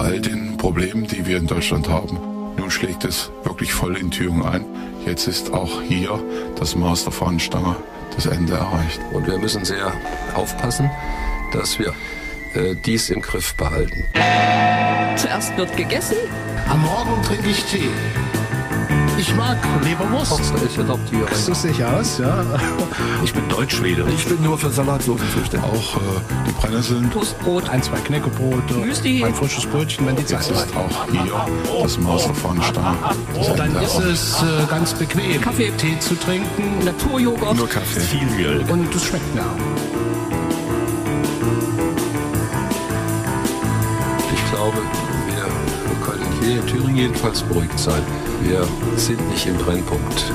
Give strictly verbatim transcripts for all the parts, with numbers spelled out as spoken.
all den Problemen, die wir in Deutschland haben. Nun schlägt es wirklich voll in Thüringen ein. Jetzt ist auch hier das Maß der Fahnenstange das Ende erreicht. Und wir müssen sehr aufpassen, dass wir äh, dies im Griff behalten. Zuerst wird gegessen. Am Morgen trinke ich Tee. Ich mag Leberwurst. Ich adoptiere. So sehe ich aus, ja. Ich bin Deutschschwede. Ich bin nur für Salatsoßen zuständig. Auch äh, die Brennnesseln. Toastbrot. Ein, zwei Knäckebrote. Müsli. Ein frisches Brötchen, wenn die Zeit Jetzt ist. ist auch hier das Maß der Fahnenstange das Ende Dann ist erreicht. es äh, ganz bequem, Kaffee. Tee zu trinken. Naturjoghurt. Nur Kaffee. Viel Milch. Und es schmeckt mir. Ich glaube, wir können hier in Thüringen jedenfalls beruhigt sein. Wir sind nicht im Brennpunkt.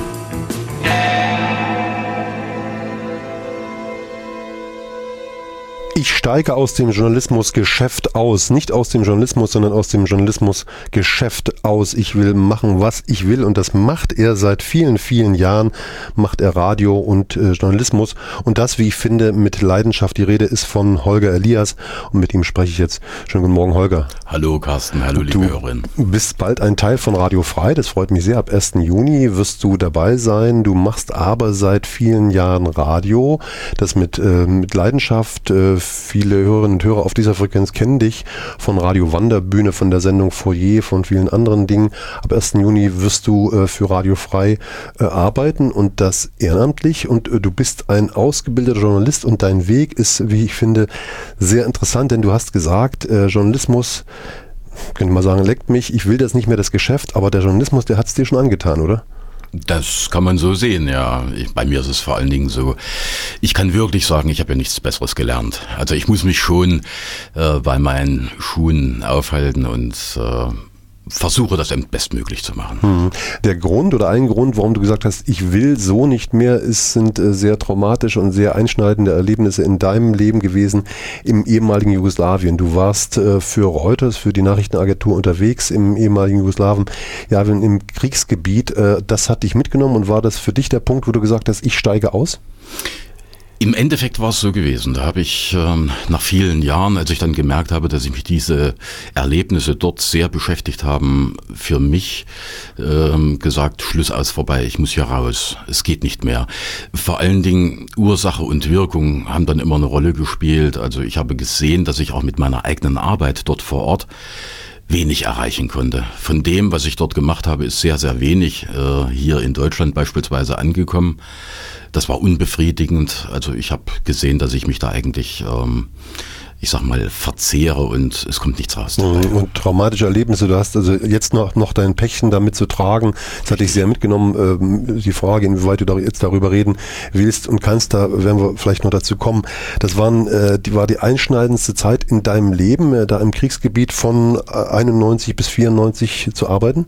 Ich steige aus dem Journalismusgeschäft aus. Nicht aus dem Journalismus, sondern aus dem Journalismusgeschäft aus. Ich will machen, was ich will. Und das macht er seit vielen, vielen Jahren. Macht er Radio und äh, Journalismus. Und das, wie ich finde, mit Leidenschaft. Die Rede ist von Holger Elias. Und mit ihm spreche ich jetzt. Schönen guten Morgen, Holger. Hallo Carsten, hallo liebe Hörerin. Du bist bald ein Teil von Radio Frei. Das freut mich sehr. Ab ersten Juni wirst du dabei sein. Du machst aber seit vielen Jahren Radio. Das mit, äh, mit Leidenschaft. Äh, Viele Hörerinnen und Hörer auf dieser Frequenz kennen dich von Radio Wanderbühne, von der Sendung Foyer, von vielen anderen Dingen. Ab ersten Juni wirst du äh, für Radio Frei äh, arbeiten und das ehrenamtlich. Und äh, du bist ein ausgebildeter Journalist und dein Weg ist, wie ich finde, sehr interessant, denn du hast gesagt, äh, Journalismus, könnte man sagen, leckt mich, ich will das nicht mehr, das Geschäft, aber der Journalismus, der hat es dir schon angetan, oder? Das kann man so sehen, ja. Ich, bei mir ist es vor allen Dingen so, ich kann wirklich sagen, ich habe ja nichts Besseres gelernt. Also ich muss mich schon äh, bei meinen Schuhen aufhalten und äh, versuche das bestmöglich zu machen. Hm. Der Grund oder ein Grund, warum du gesagt hast, ich will so nicht mehr, ist, sind äh, sehr traumatische und sehr einschneidende Erlebnisse in deinem Leben gewesen im ehemaligen Jugoslawien. Du warst äh, für Reuters, für die Nachrichtenagentur unterwegs im ehemaligen Jugoslawien, ja, im Kriegsgebiet. Äh, das hat dich mitgenommen und war das für dich der Punkt, wo du gesagt hast, ich steige aus? Im Endeffekt war es so gewesen. Da habe ich ähm, nach vielen Jahren, als ich dann gemerkt habe, dass ich mich diese Erlebnisse dort sehr beschäftigt haben, für mich ähm, gesagt, Schluss aus, vorbei, ich muss hier raus. Es geht nicht mehr. Vor allen Dingen Ursache und Wirkung haben dann immer eine Rolle gespielt. Also ich habe gesehen, dass ich auch mit meiner eigenen Arbeit dort vor Ort wenig erreichen konnte. Von dem, was ich dort gemacht habe, ist sehr, sehr wenig äh, hier in Deutschland beispielsweise angekommen. Das war unbefriedigend. Also ich habe gesehen, dass ich mich da eigentlich, ähm, ich sag mal, verzehre und es kommt nichts raus dabei. Und traumatische Erlebnisse, du hast also jetzt noch, noch dein Päckchen damit zu tragen, das hatte ich sehr mitgenommen. Ähm, die Frage, inwieweit du da jetzt darüber reden willst und kannst, da werden wir vielleicht noch dazu kommen. Das waren, äh, die war die einschneidendste Zeit in deinem Leben, äh, da im Kriegsgebiet von einundneunzig bis vierundneunzig zu arbeiten?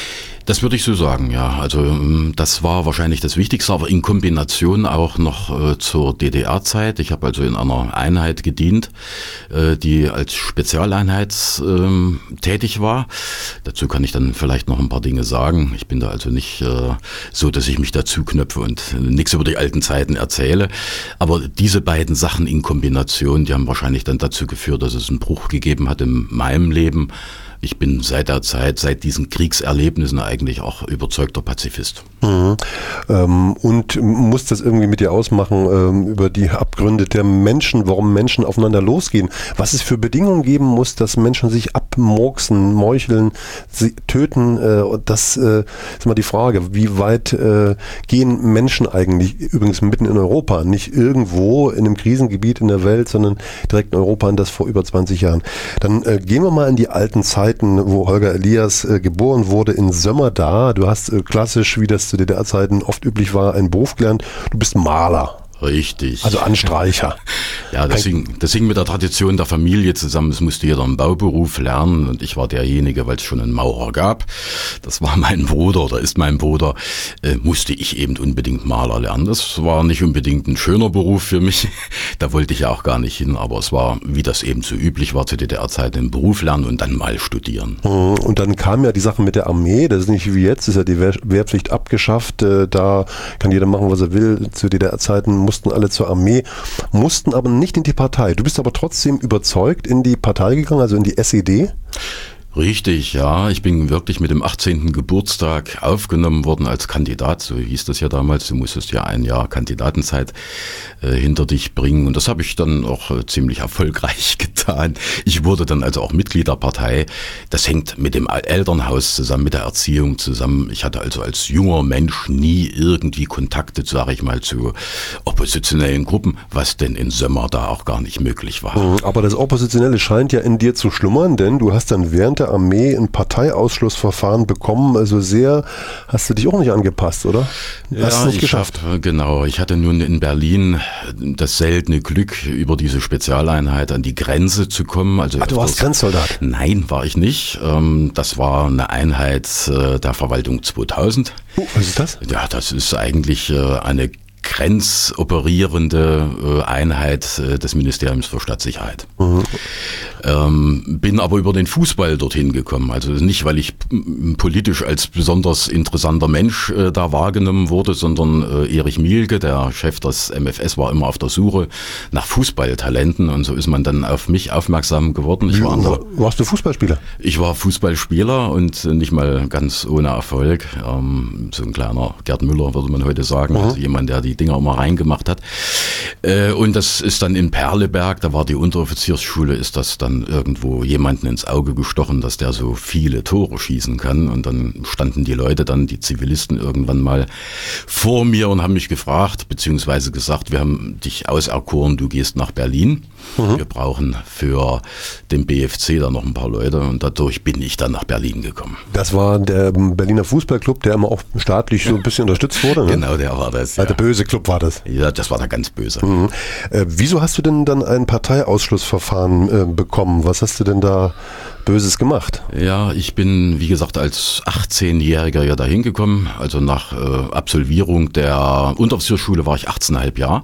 Das würde ich so sagen, ja. Also das war wahrscheinlich das Wichtigste, aber in Kombination auch noch äh, zur D D R-Zeit. Ich habe also in einer Einheit gedient, äh, die als Spezialeinheit äh, tätig war. Dazu kann ich dann vielleicht noch ein paar Dinge sagen. Ich bin da also nicht äh, so, dass ich mich dazu knöpfe und nichts über die alten Zeiten erzähle. Aber diese beiden Sachen in Kombination, die haben wahrscheinlich dann dazu geführt, dass es einen Bruch gegeben hat in meinem Leben. Ich bin seit der Zeit, seit diesen Kriegserlebnissen eigentlich auch überzeugter Pazifist. Mhm. Ähm, und muss das irgendwie mit dir ausmachen, ähm, über die Abgründe der Menschen, warum Menschen aufeinander losgehen? Was es für Bedingungen geben muss, dass Menschen sich abmurksen, meucheln, sie töten? Äh, das äh, ist mal die Frage, wie weit äh, gehen Menschen eigentlich, übrigens mitten in Europa, nicht irgendwo in einem Krisengebiet in der Welt, sondern direkt in Europa, und das vor über zwanzig Jahren. Dann äh, gehen wir mal in die alten Zeiten, wo Holger Elias äh, geboren wurde, in Sömmerda. Du hast äh, klassisch, wie das zu D D R-Zeiten oft üblich war, einen Beruf gelernt. Du bist Maler. Richtig. Also Anstreicher. Ja, das hing, das hing mit der Tradition der Familie zusammen. Es musste jeder einen Bauberuf lernen und ich war derjenige, weil es schon einen Maurer gab. Das war mein Bruder oder ist mein Bruder. Äh, musste ich eben unbedingt Maler lernen. Das war nicht unbedingt ein schöner Beruf für mich. Da wollte ich ja auch gar nicht hin. Aber es war, wie das eben so üblich war zu D D R-Zeiten, einen Beruf lernen und dann mal studieren. Und dann kam ja die Sache mit der Armee. Das ist nicht wie jetzt, ist ja die Wehr- Wehrpflicht abgeschafft. Äh, da kann jeder machen, was er will. Zu D D R-Zeiten mussten alle zur Armee, mussten aber nicht in die Partei. Du bist aber trotzdem überzeugt in die Partei gegangen, also in die S E D? Richtig, ja. Ich bin wirklich mit dem achtzehnten Geburtstag aufgenommen worden als Kandidat. So hieß das ja damals. Du musstest ja ein Jahr Kandidatenzeit äh, hinter dich bringen. Und das habe ich dann auch äh, ziemlich erfolgreich getan. Ich wurde dann also auch Mitglied der Partei. Das hängt mit dem Elternhaus zusammen, mit der Erziehung zusammen. Ich hatte also als junger Mensch nie irgendwie Kontakte, sage ich mal, zu oppositionellen Gruppen, was denn in Sömmer da auch gar nicht möglich war. Aber das Oppositionelle scheint ja in dir zu schlummern, denn du hast dann während der Armee ein Parteiausschlussverfahren bekommen, also sehr, hast du dich auch nicht angepasst, oder? Ja, hast du nicht geschafft. Hab, genau. Ich hatte nun in Berlin das seltene Glück, über diese Spezialeinheit an die Grenze zu kommen. Also Ach, du warst Grenzsoldat? Nein, war ich nicht. Das war eine Einheit der Verwaltung zweitausend. Oh, was ist das? Ja, das ist eigentlich eine grenzoperierende Einheit des Ministeriums für Stadtsicherheit. Mhm. Ähm, bin aber über den Fußball dorthin gekommen. Also nicht, weil ich politisch als besonders interessanter Mensch äh, da wahrgenommen wurde, sondern äh, Erich Mielke, der Chef des M F S, war immer auf der Suche nach Fußballtalenten und so ist man dann auf mich aufmerksam geworden. Ich war der, Warst du Fußballspieler? Ich war Fußballspieler und nicht mal ganz ohne Erfolg. Ähm, so ein kleiner Gerd Müller, würde man heute sagen. Mhm. Also jemand, der die Dinger immer reingemacht hat. Äh, und das ist dann in Perleberg, da war die Unteroffiziersschule, ist das dann irgendwo jemanden ins Auge gestochen, dass der so viele Tore schießen kann. Und dann standen die Leute dann, die Zivilisten, irgendwann mal vor mir und haben mich gefragt, beziehungsweise gesagt, wir haben dich auserkoren, du gehst nach Berlin. Mhm. Wir brauchen für den B F C da noch ein paar Leute und dadurch bin ich dann nach Berlin gekommen. Das war der Berliner Fußballclub, der immer auch staatlich so ein bisschen unterstützt wurde, ne? Genau, der war das. Ja. Der böse Club war das. Ja, das war der ganz böse. Mhm. Äh, wieso hast du denn dann ein Parteiausschlussverfahren äh, bekommen? Was hast du denn da Böses gemacht? Ja, ich bin, wie gesagt, als achtzehnjähriger ja dahin gekommen. Also nach äh, Absolvierung der Unteroffiziersschule war ich achtzehneinhalb Jahre.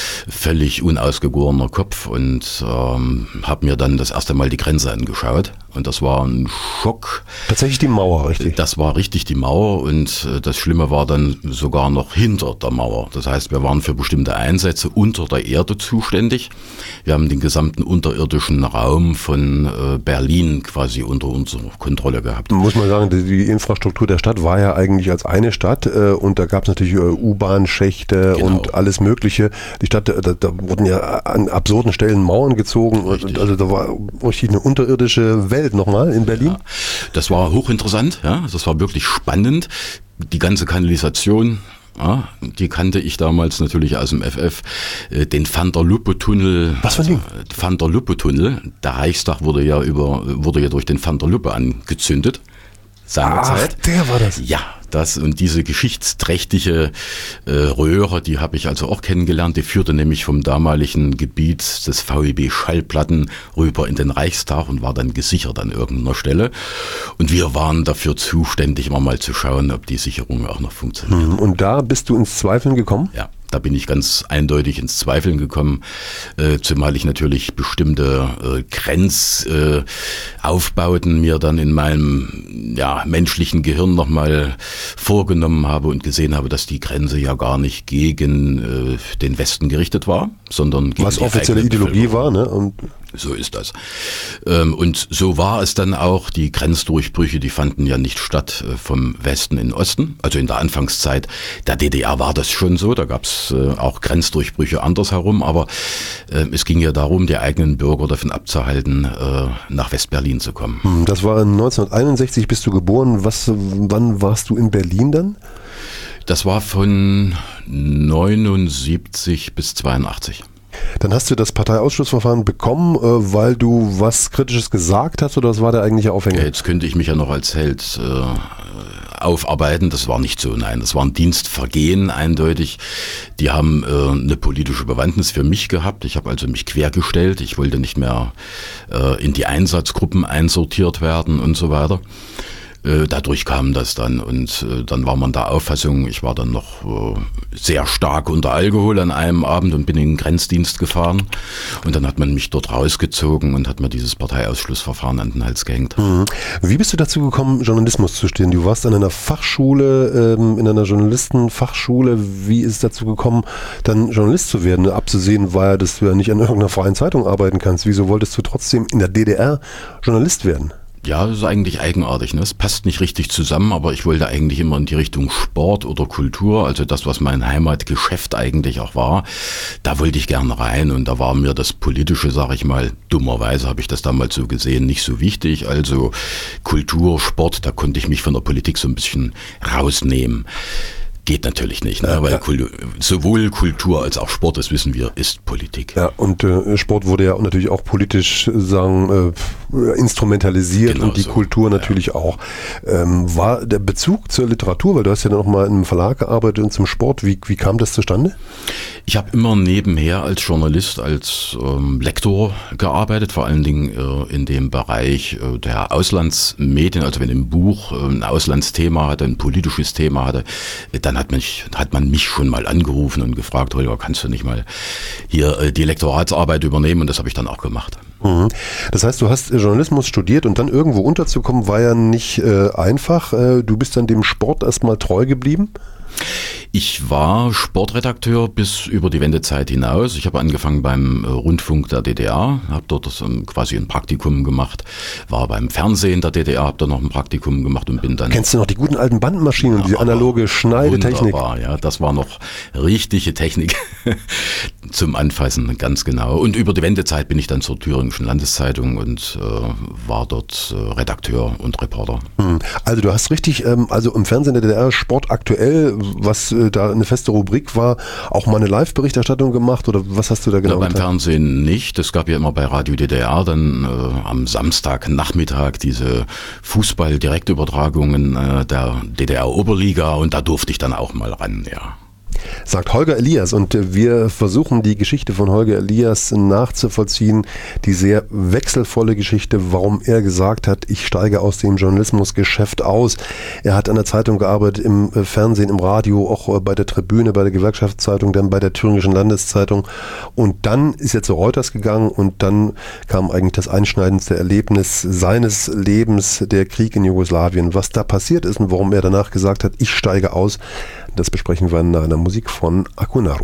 Völlig unausgegorener Kopf und ähm, habe mir dann das erste Mal die Grenze angeschaut. Und das war ein Schock. Tatsächlich die Mauer, richtig? Das war richtig die Mauer und äh, das Schlimme war dann sogar noch hinter der Mauer. Das heißt, wir waren für bestimmte Einsätze unter der Erde zuständig. Wir haben den gesamten unterirdischen Raum von äh, Berlin quasi unter unserer Kontrolle gehabt. Muss man sagen, die Infrastruktur der Stadt war ja eigentlich als eine Stadt äh, und da gab es natürlich äh, U-Bahn-Schächte genau. und alles Mögliche. Die Stadt, da, da wurden ja an absurden Stellen Mauern gezogen. Und, also da war richtig eine unterirdische Welt nochmal in Berlin. Ja, das war hochinteressant, ja, das war wirklich spannend. Die ganze Kanalisation, ja, die kannte ich damals natürlich aus dem F F. Den Van der Luppe-Tunnel. Was für ein Ding? Van der Luppe-Tunnel. Der Reichstag wurde ja über, wurde ja durch den Van der Luppe angezündet. Seinerzeit. Ach, der war das? Ja. Das und diese geschichtsträchtige äh, Röhre, die habe ich also auch kennengelernt. Die führte nämlich vom damaligen Gebiet des V E B Schallplatten rüber in den Reichstag und war dann gesichert an irgendeiner Stelle. Und wir waren dafür zuständig, immer mal zu schauen, ob die Sicherung auch noch funktioniert. Und da bist du ins Zweifeln gekommen? Ja. Da bin ich ganz eindeutig ins Zweifeln gekommen, äh, zumal ich natürlich bestimmte äh, Grenzaufbauten äh, mir dann in meinem ja, menschlichen Gehirn nochmal vorgenommen habe und gesehen habe, dass die Grenze ja gar nicht gegen äh, den Westen gerichtet war, sondern gegen was die offizielle Ideologie war, ne? Und so ist das. Und so war es dann auch. Die Grenzdurchbrüche, die fanden ja nicht statt vom Westen in den Osten. Also in der Anfangszeit der D D R war das schon so. Da gab es auch Grenzdurchbrüche andersherum. Aber es ging ja darum, die eigenen Bürger davon abzuhalten, nach West-Berlin zu kommen. Das war neunzehnhunderteinundsechzig, bist du geboren. Was, wann warst du in Berlin dann? Das war von neunundsiebzig bis zweiundachtzig. Dann hast du das Parteiausschlussverfahren bekommen, weil du was Kritisches gesagt hast, oder was war der eigentliche Aufhänger? Ja, jetzt könnte ich mich ja noch als Held äh, aufarbeiten. Das war nicht so, nein. Das war ein Dienstvergehen eindeutig. Die haben äh, eine politische Bewandtnis für mich gehabt. Ich habe also mich quergestellt. Ich wollte nicht mehr äh, in die Einsatzgruppen einsortiert werden und so weiter. Äh, dadurch kam das dann und äh, dann war man der Auffassung, ich war dann noch äh, sehr stark unter Alkohol an einem Abend und bin in den Grenzdienst gefahren und dann hat man mich dort rausgezogen und hat mir dieses Parteiausschlussverfahren an den Hals gehängt. Mhm. Wie bist du dazu gekommen, Journalismus zu studieren? Du warst an einer Fachschule, ähm, in einer Journalistenfachschule. Wie ist es dazu gekommen, dann Journalist zu werden? Abzusehen war ja, dass du ja nicht an irgendeiner freien Zeitung arbeiten kannst. Wieso wolltest du trotzdem in der D D R Journalist werden? Ja, das ist eigentlich eigenartig, ne? Es passt nicht richtig zusammen, aber ich wollte eigentlich immer in die Richtung Sport oder Kultur, also das, was mein Heimatgeschäft eigentlich auch war, da wollte ich gerne rein und da war mir das Politische, sag ich mal, dummerweise habe ich das damals so gesehen, nicht so wichtig, also Kultur, Sport, da konnte ich mich von der Politik so ein bisschen rausnehmen. Geht natürlich nicht, ne? Ja, weil ja. Kul- sowohl Kultur als auch Sport, das wissen wir, ist Politik. Ja, und äh, Sport wurde ja natürlich auch politisch äh, sagen äh, instrumentalisiert Genau und die so. Kultur natürlich Ja. auch. Ähm, war der Bezug zur Literatur, weil du hast ja noch mal in einem Verlag gearbeitet und zum Sport, wie, wie kam das zustande? Ich habe immer nebenher als Journalist, als ähm, Lektor gearbeitet, vor allen Dingen äh, in dem Bereich äh, der Auslandsmedien, also wenn ein Buch äh, ein Auslandsthema hatte, ein politisches Thema hatte, äh, dann hat, mich, hat man mich schon mal angerufen und gefragt, Holger, kannst du nicht mal hier äh, die Lektoratsarbeit übernehmen? Und das habe ich dann auch gemacht. Mhm. Das heißt, du hast Journalismus studiert und dann irgendwo unterzukommen, war ja nicht äh, einfach. Äh, du bist dann dem Sport erstmal treu geblieben? Ich war Sportredakteur bis über die Wendezeit hinaus. Ich habe angefangen beim äh, Rundfunk der D D R, habe dort das, ähm, quasi ein Praktikum gemacht, war beim Fernsehen der D D R, habe da noch ein Praktikum gemacht und bin dann... Kennst du noch die guten alten Bandmaschinen und Ja, diese analoge Schneidetechnik? Wunderbar, ja, das war noch richtige Technik zum Anfassen, ganz genau. Und über die Wendezeit bin ich dann zur Thüringischen Landeszeitung und äh, war dort äh, Redakteur und Reporter. Hm. Also du hast richtig, ähm, also im Fernsehen der D D R Sport aktuell, was äh, da eine feste Rubrik war, auch mal eine Live-Berichterstattung gemacht oder was hast du da genau Ja, beim getan? Fernsehen nicht. Es gab ja immer bei Radio D D R dann äh, am Samstagnachmittag diese Fußball-Direktübertragungen äh, der D D R-Oberliga und da durfte ich dann auch mal ran, ja. Sagt Holger Elias und äh, wir versuchen die Geschichte von Holger Elias nachzuvollziehen, die sehr wechselvolle Geschichte, warum er gesagt hat, ich steige aus dem Journalismusgeschäft aus. Er hat an der Zeitung gearbeitet, im äh, Fernsehen, im Radio, auch äh, bei der Tribüne, bei der Gewerkschaftszeitung, dann bei der Thüringischen Landeszeitung und dann ist er zu Reuters gegangen und dann kam eigentlich das einschneidendste Erlebnis seines Lebens, der Krieg in Jugoslawien. Was da passiert ist und warum er danach gesagt hat, ich steige aus, das besprechen wir nach einer Musik von Akunaru.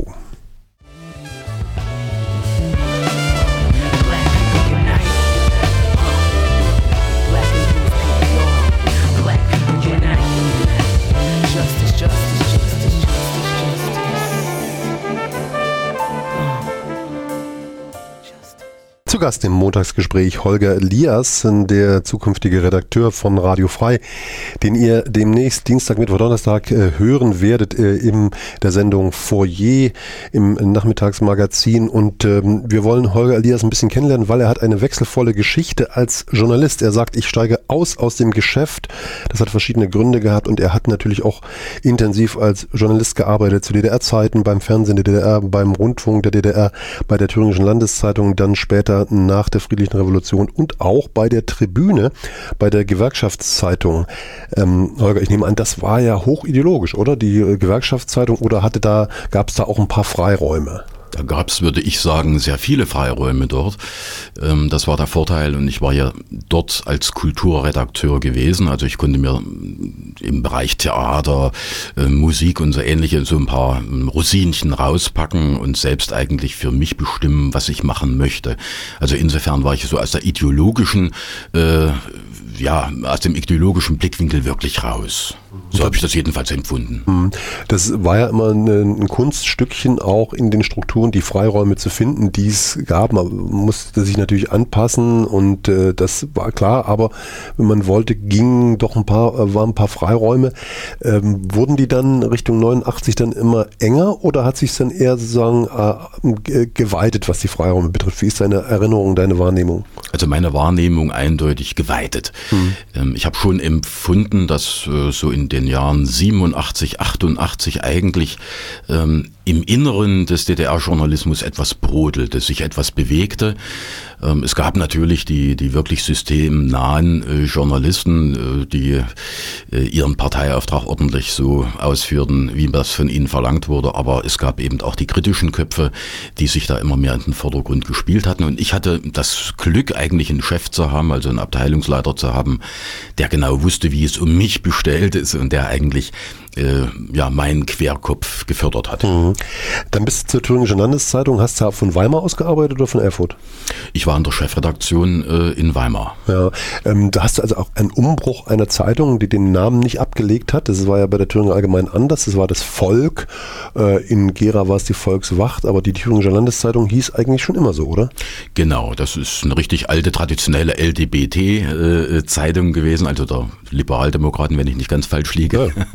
Zu Gast im Montagsgespräch Holger Elias, der zukünftige Redakteur von Radio Frei, den ihr demnächst Dienstag, Mittwoch, Donnerstag äh, hören werdet äh, in der Sendung Foyer im Nachmittagsmagazin. Und ähm, wir wollen Holger Elias ein bisschen kennenlernen, weil er hat eine wechselvolle Geschichte als Journalist. Er sagt, ich steige aus aus dem Geschäft. Das hat verschiedene Gründe gehabt und er hat natürlich auch intensiv als Journalist gearbeitet zu D D R-Zeiten, beim Fernsehen der D D R, beim Rundfunk der D D R, bei der Thüringischen Landeszeitung, dann später nach der Friedlichen Revolution und auch bei der Tribüne, bei der Gewerkschaftszeitung. Ähm, Holger, ich nehme an, das war ja hochideologisch, oder? Die äh, Gewerkschaftszeitung, oder hatte da, gab es da auch ein paar Freiräume? Da gab es, würde ich sagen, sehr viele Freiräume dort. Ähm, das war der Vorteil und ich war ja dort als Kulturredakteur gewesen. Also ich konnte mir im Bereich Theater, äh, Musik und so ähnliche so ein paar Rosinchen rauspacken und selbst eigentlich für mich bestimmen, was ich machen möchte. Also insofern war ich so aus der ideologischen, äh, ja, aus dem ideologischen Blickwinkel wirklich raus. So habe ich das jedenfalls empfunden. Das war ja immer ein, ein Kunststückchen auch in den Strukturen, die Freiräume zu finden, die es gab. Man musste sich natürlich anpassen und äh, das war klar, aber wenn man wollte, gingen doch ein paar, äh, waren ein paar Freiräume. Ähm, wurden die dann Richtung neunundachtzig dann immer enger oder hat sich dann eher sozusagen äh, geweitet, was die Freiräume betrifft? Wie ist deine Erinnerung, deine Wahrnehmung? Also meine Wahrnehmung eindeutig geweitet. Mhm. Ähm, ich habe schon empfunden, dass äh, so in den Jahren siebenundachtzig, achtundachtzig eigentlich ähm, im Inneren des D D R-Journalismus etwas brodelte, sich etwas bewegte. Ähm, es gab natürlich die, die wirklich systemnahen äh, Journalisten, äh, die äh, ihren Parteiauftrag ordentlich so ausführten, wie das von ihnen verlangt wurde. Aber es gab eben auch die kritischen Köpfe, die sich da immer mehr in den Vordergrund gespielt hatten. Und ich hatte das Glück, eigentlich einen Chef zu haben, also einen Abteilungsleiter zu haben, der genau wusste, wie es um mich bestellt ist und der eigentlich äh, ja meinen Querkopf gefördert hat. Mhm. Dann bist du zur Thüringischen Landeszeitung. Hast du von Weimar aus gearbeitet oder von Erfurt? Ich war in der Chefredaktion äh, in Weimar. Ja, ähm, da hast du also auch einen Umbruch einer Zeitung, die den Namen nicht abgelegt hat. Das war ja bei der Thüringer Allgemeinen anders. Das war das Volk. Äh, in Gera war es die Volkswacht, aber die Thüringische Landeszeitung hieß eigentlich schon immer so, oder? Genau, das ist eine richtig alte, traditionelle L D B T-Zeitung gewesen, also der Liberaldemokraten, wenn ich nicht ganz falsch liege. Ja.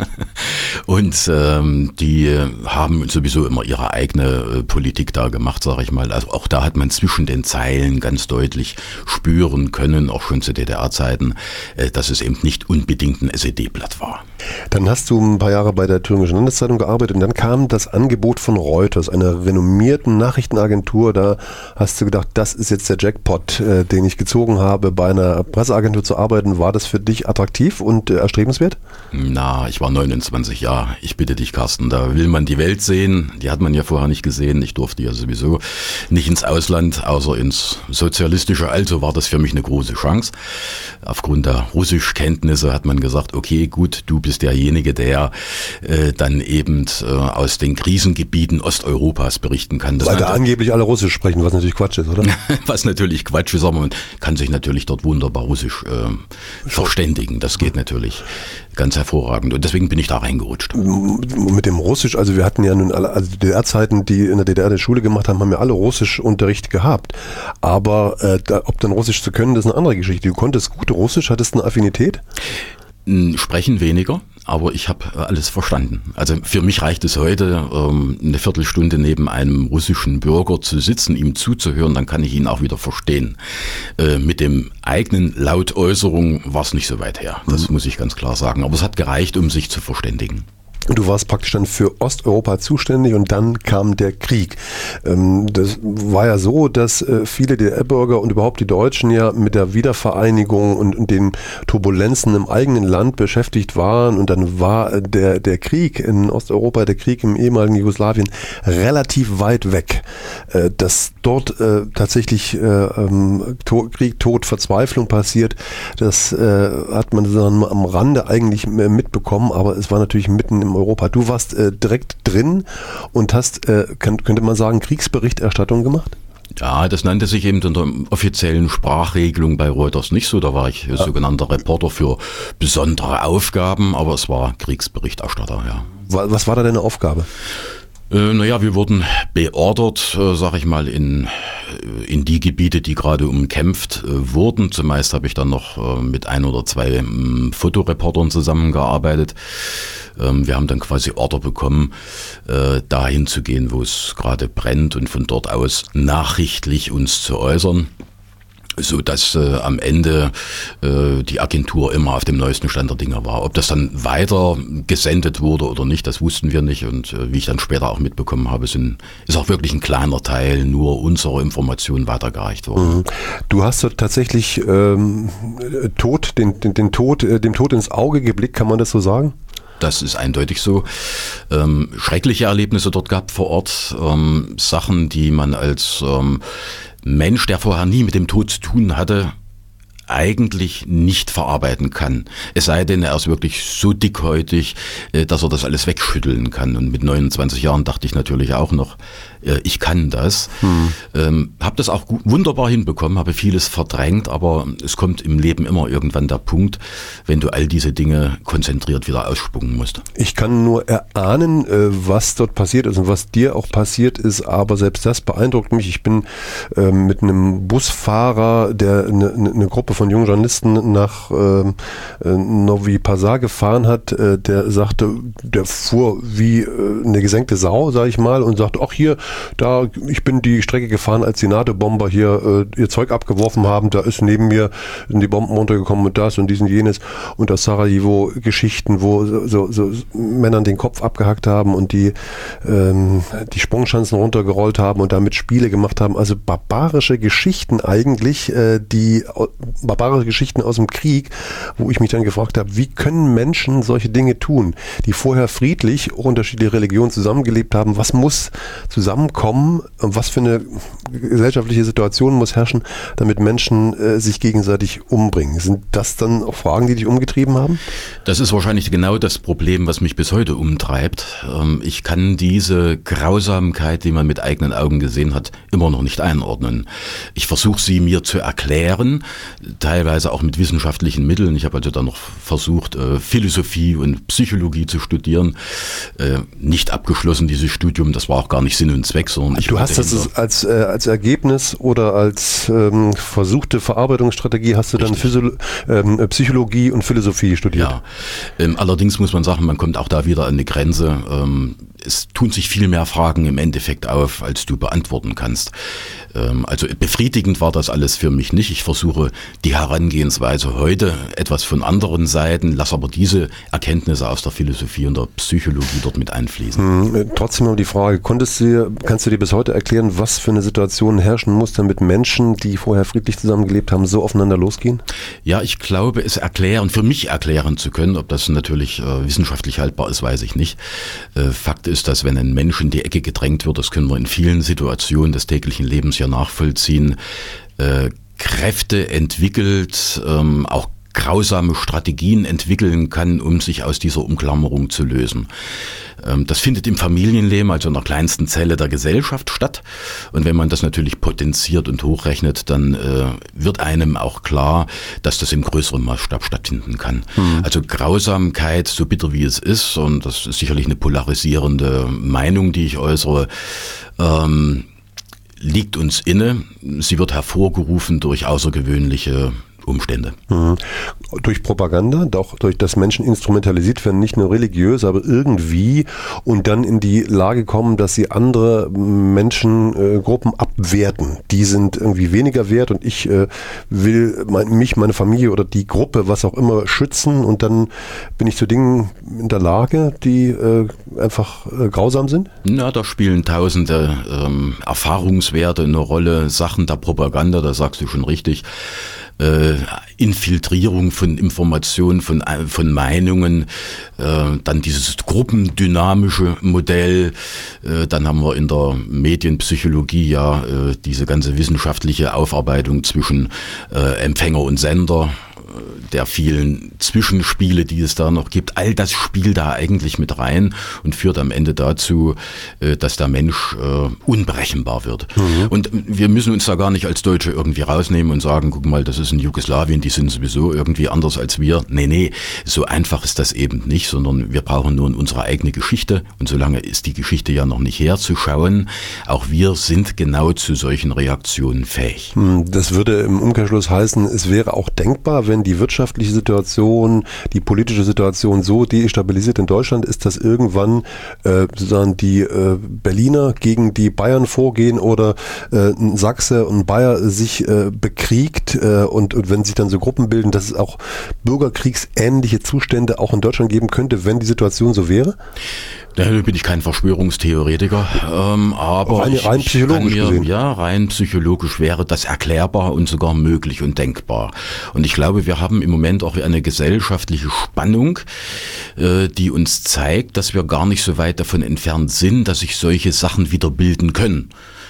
Und ähm, die haben sowieso immer ihre eigene äh, Politik da gemacht, sage ich mal. Also auch da hat man zwischen den Zeilen ganz deutlich spüren können, auch schon zu D D R-Zeiten, äh, dass es eben nicht unbedingt ein S E D-Blatt war. Dann hast du ein paar Jahre bei der Thüringischen Landeszeitung gearbeitet und dann kam das Angebot von Reuters, einer renommierten Nachrichtenagentur. Da hast du gedacht, das ist jetzt der Jackpot, äh, den ich gezogen habe, bei einer Presseagentur zu arbeiten. War das für dich attraktiv und äh, erstrebenswert? Na, ich war neunundzwanzig Jahre. Ich bitte dich, Carsten, da will man die Welt sehen. Die hat man ja vorher nicht gesehen. Ich durfte ja sowieso nicht ins Ausland, außer ins Sozialistische. Also war das für mich eine große Chance. Aufgrund der Russischkenntnisse hat man gesagt, okay, gut, du bist derjenige, der äh, dann eben äh, aus den Krisengebieten Osteuropas berichten kann. Das Weil da angeblich alle Russisch sprechen, was natürlich Quatsch ist, oder? Was natürlich Quatsch ist, aber man kann sich natürlich dort wunderbar Russisch äh, verständigen. Das geht natürlich ganz hervorragend. Und deswegen bin ich da reingerutscht. Mit dem Russisch, also wir hatten ja nun alle, also die D D R-Zeiten, die in der D D R eine Schule gemacht haben, haben ja alle Russischunterricht gehabt. Aber äh, da, ob dann Russisch zu können, das ist eine andere Geschichte. Du konntest gut Russisch, hattest eine Affinität? Sprechen weniger, aber ich habe alles verstanden. Also für mich reicht es heute, ähm, eine Viertelstunde neben einem russischen Bürger zu sitzen, ihm zuzuhören, dann kann ich ihn auch wieder verstehen. Äh, mit dem eigenen Lautäußerung war es nicht so weit her, das mhm. muss ich ganz klar sagen. Aber es hat gereicht, um sich zu verständigen. Du warst praktisch dann für Osteuropa zuständig und dann kam der Krieg. Das war ja so, dass viele D D R-Bürger und überhaupt die Deutschen ja mit der Wiedervereinigung und den Turbulenzen im eigenen Land beschäftigt waren und dann war der, der Krieg in Osteuropa, der Krieg im ehemaligen Jugoslawien relativ weit weg. Dass dort tatsächlich Krieg, Tod, Verzweiflung passiert, das hat man dann am Rande eigentlich mitbekommen, aber es war natürlich mitten im Europa. Du warst äh, direkt drin und hast, äh, kann, könnte man sagen, Kriegsberichterstattung gemacht? Ja, das nannte sich eben in der offiziellen Sprachregelung bei Reuters nicht so. Da war ich ja. sogenannter Reporter für besondere Aufgaben, aber es war Kriegsberichterstatter, ja. Was war da deine Aufgabe? Äh, naja, wir wurden beordert, äh, sag ich mal, in, in die Gebiete, die gerade umkämpft äh, wurden. Zumeist habe ich dann noch äh, mit ein oder zwei ähm, Fotoreportern zusammengearbeitet. Ähm, wir haben dann quasi Order bekommen, äh, dahin zu gehen, wo es gerade brennt und von dort aus nachrichtlich uns zu äußern. So dass äh, am Ende äh, die Agentur immer auf dem neuesten Stand der Dinge war. Ob das dann weiter gesendet wurde oder nicht, das wussten wir nicht. Und äh, wie ich dann später auch mitbekommen habe, sind, ist auch wirklich ein kleiner Teil nur unserer Informationen weitergereicht worden. Mhm. Du hast dort tatsächlich ähm, Tod, den, den, den Tod, äh, dem Tod ins Auge geblickt, kann man das so sagen? Das ist eindeutig so. Ähm, schreckliche Erlebnisse dort gab vor Ort, ähm, Sachen, die man als ähm, Mensch, der vorher nie mit dem Tod zu tun hatte, eigentlich nicht verarbeiten kann. Es sei denn, er ist wirklich so dickhäutig, dass er das alles wegschütteln kann. Und mit neunundzwanzig Jahren dachte ich natürlich auch noch, ich kann das. Hm. Ähm, habe das auch gut, wunderbar hinbekommen, habe vieles verdrängt, aber es kommt im Leben immer irgendwann der Punkt, wenn du all diese Dinge konzentriert wieder ausspucken musst. Ich kann nur erahnen, was dort passiert ist und was dir auch passiert ist, aber selbst das beeindruckt mich. Ich bin äh, mit einem Busfahrer, der eine, eine Gruppe von von jungen Journalisten nach äh, Novi Pazar gefahren hat, äh, der sagte, der fuhr wie äh, eine gesenkte Sau, sag ich mal, und sagte, ach hier, da, ich bin die Strecke gefahren, als die NATO-Bomber hier äh, ihr Zeug abgeworfen haben, da ist neben mir sind die Bomben runtergekommen und das und dies und jenes und aus Sarajevo Geschichten, wo so, so, so Männern den Kopf abgehackt haben und die ähm, die Sprungschanzen runtergerollt haben und damit Spiele gemacht haben, also barbarische Geschichten eigentlich, äh, die barbarische Geschichten aus dem Krieg, wo ich mich dann gefragt habe, wie können Menschen solche Dinge tun, die vorher friedlich, unterschiedliche Religionen zusammengelebt haben, was muss zusammenkommen, was für eine gesellschaftliche Situation muss herrschen, damit Menschen äh, sich gegenseitig umbringen. Sind das dann auch Fragen, die dich umgetrieben haben? Das ist wahrscheinlich genau das Problem, was mich bis heute umtreibt. Ähm, ich kann diese Grausamkeit, die man mit eigenen Augen gesehen hat, immer noch nicht einordnen. Ich versuche sie mir zu erklären, teilweise auch mit wissenschaftlichen Mitteln. Ich habe also dann noch versucht, äh, Philosophie und Psychologie zu studieren. Äh, nicht abgeschlossen, dieses Studium, das war auch gar nicht Sinn und Zweck, sondern ich Du hast das als, äh, als Ergebnis oder als ähm, versuchte Verarbeitungsstrategie hast du dann Physio- ähm, Psychologie und Philosophie studiert. Ja, ähm, allerdings muss man sagen, man kommt auch da wieder an eine Grenze. Ähm, es tun sich viel mehr Fragen im Endeffekt auf, als du beantworten kannst. Ähm, also befriedigend war das alles für mich nicht. Ich versuche die Herangehensweise heute etwas von anderen Seiten, lasse aber diese Erkenntnisse aus der Philosophie und der Psychologie dort mit einfließen. Hm, trotzdem noch die Frage, konntest du, kannst du dir bis heute erklären, was für eine Situation herrschen muss, damit Menschen, die vorher friedlich zusammengelebt haben, so aufeinander losgehen? Ja, ich glaube, es erklären, für mich erklären zu können, ob das natürlich äh, wissenschaftlich haltbar ist, weiß ich nicht. Äh, Fakt ist, dass wenn ein Mensch in die Ecke gedrängt wird, das können wir in vielen Situationen des täglichen Lebens ja nachvollziehen, äh, Kräfte entwickelt, ähm, auch grausame Strategien entwickeln kann, um sich aus dieser Umklammerung zu lösen. Das findet im Familienleben, also in der kleinsten Zelle der Gesellschaft statt. Und wenn man das natürlich potenziert und hochrechnet, dann äh, wird einem auch klar, dass das im größeren Maßstab stattfinden kann. Mhm. Also Grausamkeit, so bitter wie es ist, und das ist sicherlich eine polarisierende Meinung, die ich äußere, ähm, liegt uns inne. Sie wird hervorgerufen durch außergewöhnliche Umstände. Mhm. Durch Propaganda, auch durch das Menschen instrumentalisiert werden, nicht nur religiös, aber irgendwie und dann in die Lage kommen, dass sie andere Menschengruppen äh, abwerten. Die sind irgendwie weniger wert und ich äh, will mein, mich, meine Familie oder die Gruppe, was auch immer, schützen und dann bin ich zu Dingen in der Lage, die äh, einfach äh, grausam sind? Na, da spielen tausende ähm, Erfahrungswerte eine Rolle, Sachen der Propaganda, da sagst du schon richtig. Äh, Infiltrierung von Informationen, von, von Meinungen, äh, dann dieses gruppendynamische Modell, äh, dann haben wir in der Medienpsychologie ja äh, diese ganze wissenschaftliche Aufarbeitung zwischen äh, Empfänger und Sender, der vielen Zwischenspiele, die es da noch gibt. All das spielt da eigentlich mit rein und führt am Ende dazu, dass der Mensch unberechenbar wird. Mhm. Und wir müssen uns da gar nicht als Deutsche irgendwie rausnehmen und sagen, guck mal, das ist in Jugoslawien, die sind sowieso irgendwie anders als wir. Nee, nee, so einfach ist das eben nicht, sondern wir brauchen nur in unsere eigene Geschichte und solange ist die Geschichte ja noch nicht herzuschauen, auch wir sind genau zu solchen Reaktionen fähig. Das würde im Umkehrschluss heißen, es wäre auch denkbar, wenn die wirtschaftliche Situation, die politische Situation so destabilisiert in Deutschland ist, dass irgendwann äh, sozusagen die äh, Berliner gegen die Bayern vorgehen oder äh, ein Sachse und ein Bayer sich äh, bekriegt äh, und, und wenn sich dann so Gruppen bilden, dass es auch bürgerkriegsähnliche Zustände auch in Deutschland geben könnte, wenn die Situation so wäre? Da bin ich kein Verschwörungstheoretiker, ähm, aber rein, ich, rein ich psychologisch kann mir, gesehen. ja, rein psychologisch wäre das erklärbar und sogar möglich und denkbar. Und ich glaube, wir haben im Moment auch eine gesellschaftliche Spannung, äh, die uns zeigt, dass wir gar nicht so weit davon entfernt sind, dass sich solche Sachen wieder bilden können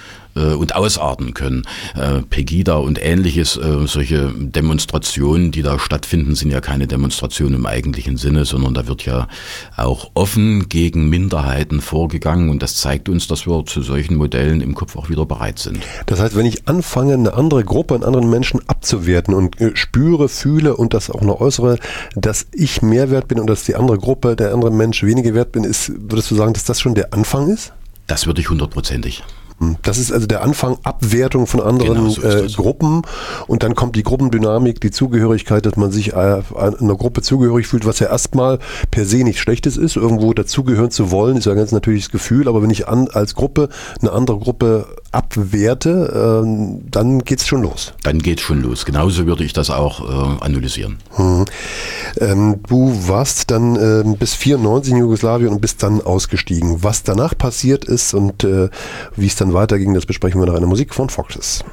und ausarten können. Äh, Pegida und ähnliches, äh, solche Demonstrationen, die da stattfinden, sind ja keine Demonstrationen im eigentlichen Sinne, sondern da wird ja auch offen gegen Minderheiten vorgegangen und das zeigt uns, dass wir zu solchen Modellen im Kopf auch wieder bereit sind. Das heißt, wenn ich anfange, eine andere Gruppe, einen anderen Menschen abzuwerten und äh, spüre, fühle und das auch noch äußere, dass ich mehr wert bin und dass die andere Gruppe, der andere Mensch weniger wert bin, ist, würdest du sagen, dass das schon der Anfang ist? Das würde ich hundertprozentig. Das ist also der Anfang, Abwertung von anderen Genau, so äh, Gruppen, und dann kommt die Gruppendynamik, die Zugehörigkeit, dass man sich äh, einer Gruppe zugehörig fühlt, was ja erstmal per se nichts Schlechtes ist. Irgendwo dazugehören zu wollen, ist ja ein ganz natürliches Gefühl, aber wenn ich an, als Gruppe eine andere Gruppe abwerte, äh, dann geht's schon los. Dann geht's schon los. Genauso würde ich das auch äh, analysieren. Mhm. Ähm, du warst dann äh, bis vierundneunzig in Jugoslawien und bist dann ausgestiegen. Was danach passiert ist und äh, wie es dann weiterging, das besprechen wir nach einer Musik von Foxes.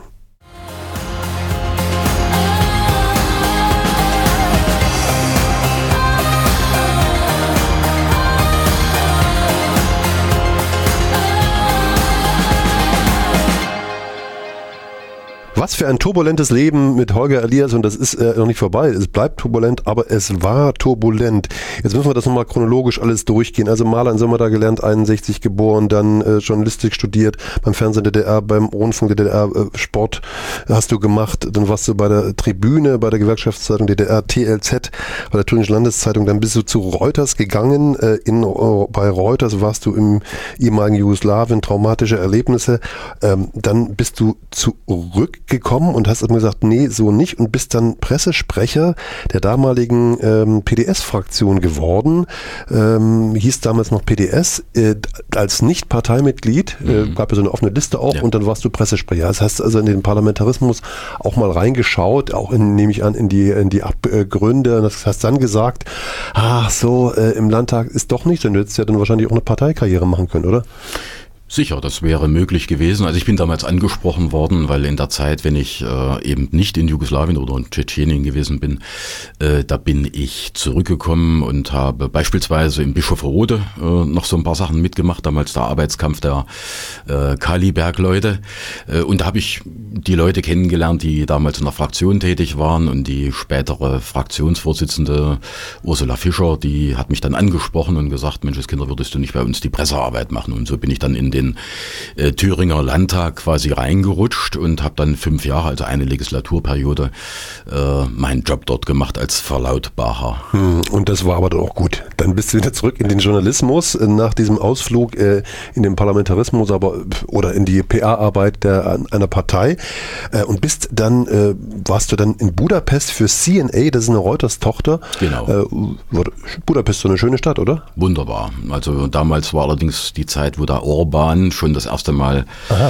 Was für ein turbulentes Leben mit Holger Elias, und das ist äh, noch nicht vorbei. Es bleibt turbulent, aber es war turbulent. Jetzt müssen wir das nochmal chronologisch alles durchgehen. Also Maler in Sömmerda gelernt, einundsechzig geboren, dann äh, Journalistik studiert, beim Fernsehen der D D R, beim Rundfunk der D D R, äh, Sport hast du gemacht, dann warst du bei der Tribüne, bei der Gewerkschaftszeitung D D R, T L Z, bei der Thüringischen Landeszeitung, dann bist du zu Reuters gegangen. Äh, in, äh, bei Reuters warst du im ehemaligen Jugoslawien, traumatische Erlebnisse. Ähm, dann bist du zurück gekommen und hast immer gesagt, nee, so nicht, und bist dann Pressesprecher der damaligen ähm, P D S-Fraktion geworden, ähm, hieß damals noch P D S, äh, als Nicht-Parteimitglied, äh, mhm. gab ja so eine offene Liste auch, ja. Und dann warst du Pressesprecher. Das heißt also in den Parlamentarismus auch mal reingeschaut, auch in, nehme ich an, in die, in die Abgründe, und das hast dann gesagt, ach so, äh, im Landtag ist doch nicht, denn du hättest ja dann wahrscheinlich auch eine Parteikarriere machen können, oder? Sicher, das wäre möglich gewesen. Also ich bin damals angesprochen worden, weil in der Zeit, wenn ich äh, eben nicht in Jugoslawien oder in Tschetschenien gewesen bin, äh, da bin ich zurückgekommen und habe beispielsweise im Bischofferode äh, noch so ein paar Sachen mitgemacht, damals der Arbeitskampf der äh, Kaliberg-Leute. Äh, und da habe ich die Leute kennengelernt, die damals in der Fraktion tätig waren, und die spätere Fraktionsvorsitzende Ursula Fischer, die hat mich dann angesprochen und gesagt, Mensch, Kinder, würdest du nicht bei uns die Pressearbeit machen? Und so bin ich dann in den äh, Thüringer Landtag quasi reingerutscht und habe dann fünf Jahre, also eine Legislaturperiode, äh, meinen Job dort gemacht als Verlautbarer. Hm, und das war aber doch auch gut. Dann bist du wieder zurück in den Journalismus, äh, nach diesem Ausflug äh, in den Parlamentarismus, aber oder in die P R-Arbeit der, einer Partei, äh, und bist dann, äh, warst du dann in Budapest für C N A, das ist eine Reuters-Tochter. Genau. Äh, Budapest ist so eine schöne Stadt, oder? Wunderbar. Also damals war allerdings die Zeit, wo der Orban schon das erste Mal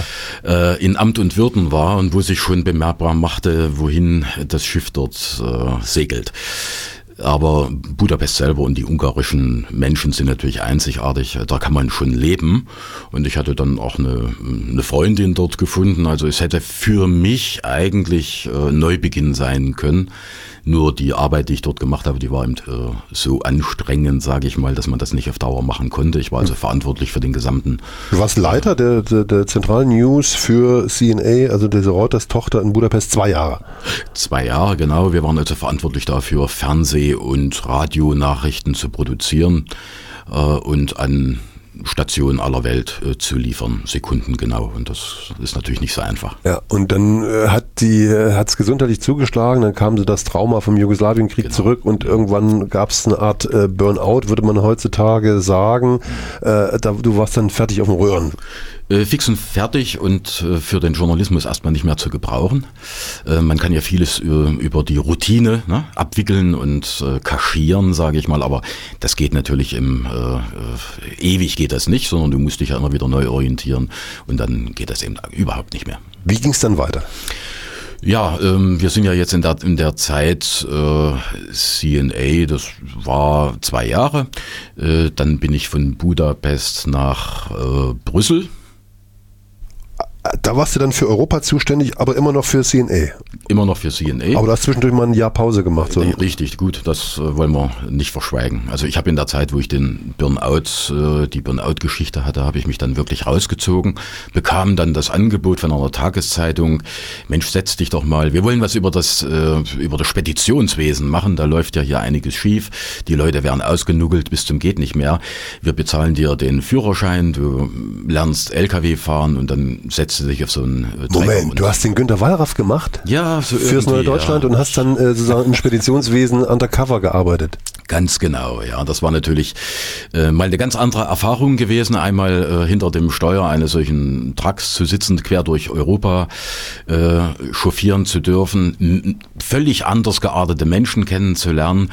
äh, in Amt und Würden war und wo sich schon bemerkbar machte, wohin das Schiff dort äh, segelt. Aber Budapest selber und die ungarischen Menschen sind natürlich einzigartig. Da kann man schon leben. Und ich hatte dann auch eine, eine Freundin dort gefunden. Also es hätte für mich eigentlich äh, Neubeginn sein können. Nur die Arbeit, die ich dort gemacht habe, die war eben äh, so anstrengend, sage ich mal, dass man das nicht auf Dauer machen konnte. Ich war also verantwortlich für den gesamten... Du warst Leiter der, der, der zentralen News für C N A, also diese Reuters-Tochter in Budapest, zwei Jahre. Zwei Jahre, genau. Wir waren also verantwortlich dafür, Fernseh- und Radionachrichten zu produzieren äh, und an Stationen aller Welt äh, zu liefern, sekundengenau. Und das ist natürlich nicht so einfach. Ja, und dann äh, hat die äh, hat's gesundheitlich zugeschlagen, dann kam so das Trauma vom Jugoslawienkrieg genau. zurück, und irgendwann gab es eine Art äh, Burnout, würde man heutzutage sagen. Mhm. Äh, da, du warst dann fertig auf dem Röhren. Äh, fix und fertig und äh, für den Journalismus erstmal nicht mehr zu gebrauchen. Äh, man kann ja vieles äh, über die Routine ne, abwickeln und äh, kaschieren, sage ich mal, aber das geht natürlich im äh, ewig geht das nicht, sondern du musst dich ja immer wieder neu orientieren, und dann geht das eben überhaupt nicht mehr. Wie ging es dann weiter? Ja, ähm, wir sind ja jetzt in der, in der Zeit äh, C N A, das war zwei Jahre. Äh, dann bin ich von Budapest nach äh, Brüssel. Da warst du dann für Europa zuständig, aber immer noch für C N A. Immer noch für C N A. Aber du hast zwischendurch mal ein Jahr Pause gemacht. So. Richtig, gut, das äh, wollen wir nicht verschweigen. Also ich habe in der Zeit, wo ich den Burnout, äh, die Burnout-Geschichte hatte, habe ich mich dann wirklich rausgezogen, bekam dann das Angebot von einer Tageszeitung, Mensch, setz dich doch mal, wir wollen was über das, äh, über das Speditionswesen machen, da läuft ja hier einiges schief, die Leute werden ausgenuggelt bis zum geht nicht mehr, wir bezahlen dir den Führerschein, du lernst L K W fahren und dann setzt du dich auf so einen äh, Moment, du hast den Günter Wallraff gemacht? Ja, so fürs Neue Deutschland, ja. Und hast dann äh, sozusagen im Speditionswesen undercover gearbeitet. Ganz genau, ja. Das war natürlich äh, mal eine ganz andere Erfahrung gewesen, einmal äh, hinter dem Steuer eines solchen Trucks zu sitzen, quer durch Europa äh, chauffieren zu dürfen, m- völlig anders geartete Menschen kennenzulernen,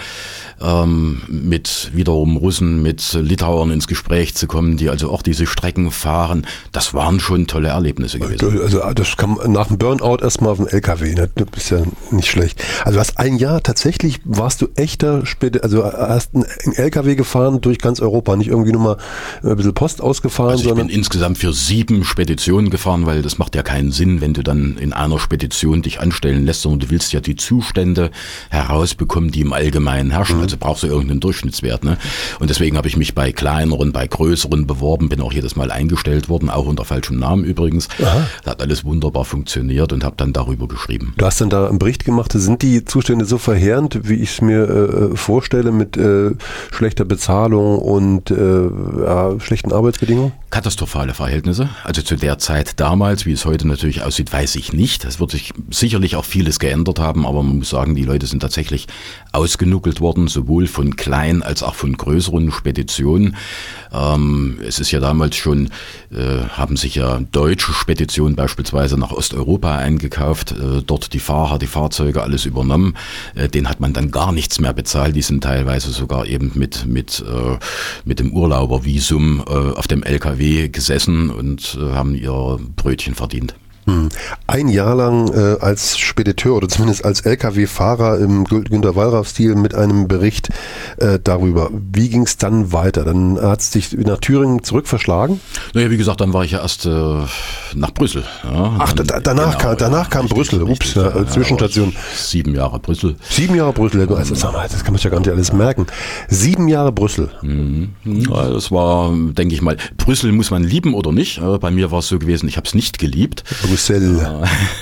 ähm, mit wiederum Russen, mit Litauern ins Gespräch zu kommen, die also auch diese Strecken fahren. Das waren schon tolle Erlebnisse gewesen. Also das kam nach dem Burnout erstmal auf dem L K W, ne? Das ist ja nicht schlecht. Also du hast ein Jahr tatsächlich, warst du echter Spedi- also hast einen L K W gefahren durch ganz Europa, nicht irgendwie nur mal ein bisschen Post ausgefahren, Also ich sondern bin insgesamt für sieben Speditionen gefahren, weil das macht ja keinen Sinn, wenn du dann in einer Spedition dich anstellen lässt, sondern du willst ja die Zustände herausbekommen, die im Allgemeinen herrschen. Mhm. Also brauchst du irgendeinen Durchschnittswert. Ne? Und deswegen habe ich mich bei kleineren, bei größeren beworben, bin auch jedes Mal eingestellt worden, auch unter falschem Namen übrigens. Aha. Das hat alles wunderbar funktioniert und habe dann darüber geschrieben. Du hast dann da einen Bericht gemacht, sind die Zustände so verheerend, wie ich es mir äh, vorstelle, mit äh, schlechter Bezahlung und äh, ja, schlechten Arbeitsbedingungen? Katastrophale Verhältnisse. Also zu der Zeit damals, wie es heute natürlich aussieht, weiß ich nicht. Es wird sich sicherlich auch vieles geändert haben, aber man muss sagen, die Leute sind tatsächlich ausgenuckelt worden, sowohl von kleinen als auch von größeren Speditionen. Ähm, es ist ja damals schon, äh, haben sich ja deutsche Speditionen beispielsweise nach Osteuropa eingekauft, äh, dort die Fahrer, die Fahrzeuge, alles übernommen. Äh, denen hat man dann gar nichts mehr bezahlt. Die sind teilweise sogar eben mit, mit, äh, mit dem Urlaubervisum äh, auf dem L K W gesessen und äh, haben ihr Brötchen verdient. Hm. Ein Jahr lang äh, als Spediteur oder zumindest als L K W-Fahrer im Günter Wallraff-Stil mit einem Bericht äh, darüber. Wie ging es dann weiter? Dann hat es dich nach Thüringen zurückverschlagen? Naja, wie gesagt, dann war ich ja erst äh, nach Brüssel. Ja. Ach, dann, da, danach, genau, kam, danach ja, kam richtig, Brüssel. Ups, richtig, ja, ja, Zwischenstation. Sieben Jahre Brüssel. Sieben Jahre Brüssel. Also, das kann man sich ja gar nicht alles merken. Sieben Jahre Brüssel. Mhm. Ja, das war, denke ich mal, Brüssel muss man lieben oder nicht. Bei mir war es so gewesen, ich habe es nicht geliebt. Brüssel. Ja.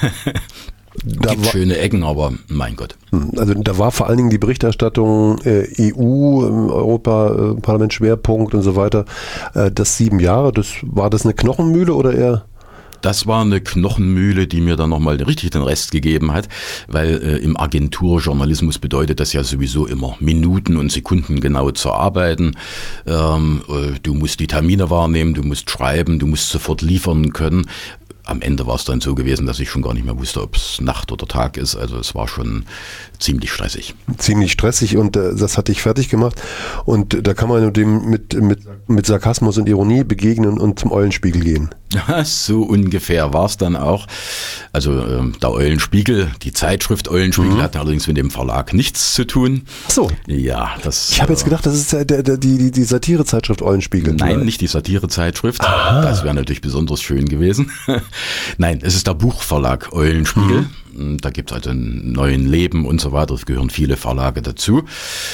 Da gibt schöne Ecken, aber mein Gott. Also da war vor allen Dingen die Berichterstattung äh, E U, Europaparlament äh, Schwerpunkt und so weiter. Äh, das sieben Jahre, das war das eine Knochenmühle oder eher? Das war eine Knochenmühle, die mir dann nochmal richtig den Rest gegeben hat, weil äh, im Agenturjournalismus bedeutet das ja sowieso immer Minuten und Sekunden genau zu arbeiten. Ähm, äh, du musst die Termine wahrnehmen, du musst schreiben, du musst sofort liefern können. Am Ende war es dann so gewesen, dass ich schon gar nicht mehr wusste, ob es Nacht oder Tag ist. Also es war schon ziemlich stressig. Ziemlich stressig und äh, das hat dich fertig gemacht. Und äh, da kann man dem mit, mit, mit Sarkasmus und Ironie begegnen und zum Eulenspiegel gehen. Ja, so ungefähr war es dann auch. Also ähm, der Eulenspiegel, die Zeitschrift Eulenspiegel, mhm. hat allerdings mit dem Verlag nichts zu tun. Ach so. Ja, das. Ich habe jetzt gedacht, das ist der, der, der, die, die Satirezeitschrift Eulenspiegel. Nein, oder? Nicht die Satirezeitschrift. Aha. Das wäre natürlich besonders schön gewesen. Nein, es ist der Buchverlag Eulenspiegel. Mhm. Da gibt es also ein Neuen Leben und so weiter. Es gehören viele Verlage dazu.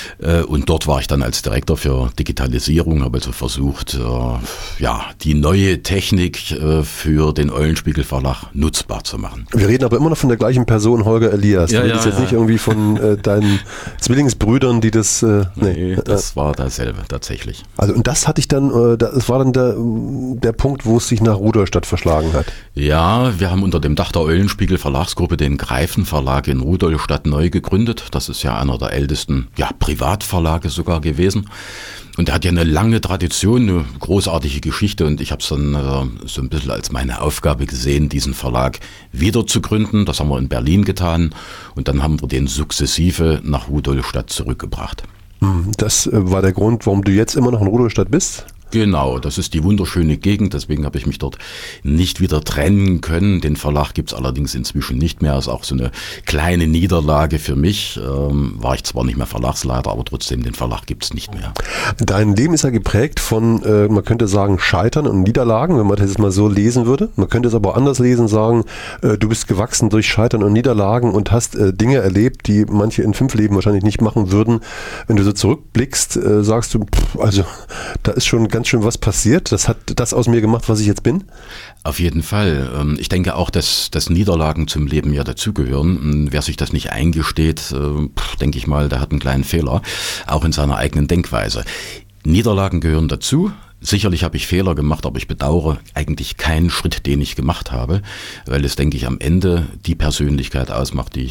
Und dort war ich dann als Direktor für Digitalisierung, habe also versucht, ja, die neue Technik für den Eulenspiegel Verlag nutzbar zu machen. Wir reden aber immer noch von der gleichen Person, Holger Elias. Ja, du ja, redest jetzt ja. nicht irgendwie von äh, deinen Zwillingsbrüdern, die das... Äh, nee, nee, das war dasselbe tatsächlich. Also und das hatte ich dann, äh, das war dann der, der Punkt, wo es sich nach Rudolstadt verschlagen hat. Ja, wir haben unter dem Dach der Eulenspiegel Verlagsgruppe den Greifen Verlag in Rudolstadt neu gegründet. Das ist ja einer der ältesten, ja, Privatverlage sogar gewesen. Und der hat ja eine lange Tradition, eine großartige Geschichte und ich habe es dann äh, so ein bisschen als meine Aufgabe gesehen, diesen Verlag wieder zu gründen. Das haben wir in Berlin getan und dann haben wir den sukzessive nach Rudolstadt zurückgebracht. Das äh, war der Grund, warum du jetzt immer noch in Rudolstadt bist? Genau, das ist die wunderschöne Gegend, deswegen habe ich mich dort nicht wieder trennen können. Den Verlag gibt's allerdings inzwischen nicht mehr, ist auch so eine kleine Niederlage für mich. Ähm, war ich zwar nicht mehr Verlagsleiter, aber trotzdem, den Verlag gibt's nicht mehr. Dein Leben ist ja geprägt von, äh, man könnte sagen, Scheitern und Niederlagen, wenn man das jetzt mal so lesen würde. Man könnte es aber auch anders lesen, sagen, äh, du bist gewachsen durch Scheitern und Niederlagen und hast äh, Dinge erlebt, die manche in fünf Leben wahrscheinlich nicht machen würden. Wenn du so zurückblickst, äh, sagst du, pff, also da ist schon ganz schön was passiert. Das hat das aus mir gemacht, was ich jetzt bin? Auf jeden Fall. Ich denke auch, dass, dass Niederlagen zum Leben ja dazugehören. Wer sich das nicht eingesteht, denke ich mal, der hat einen kleinen Fehler, auch in seiner eigenen Denkweise. Niederlagen gehören dazu. Sicherlich habe ich Fehler gemacht, aber ich bedauere eigentlich keinen Schritt, den ich gemacht habe, weil es, denke ich, am Ende die Persönlichkeit ausmacht, die ich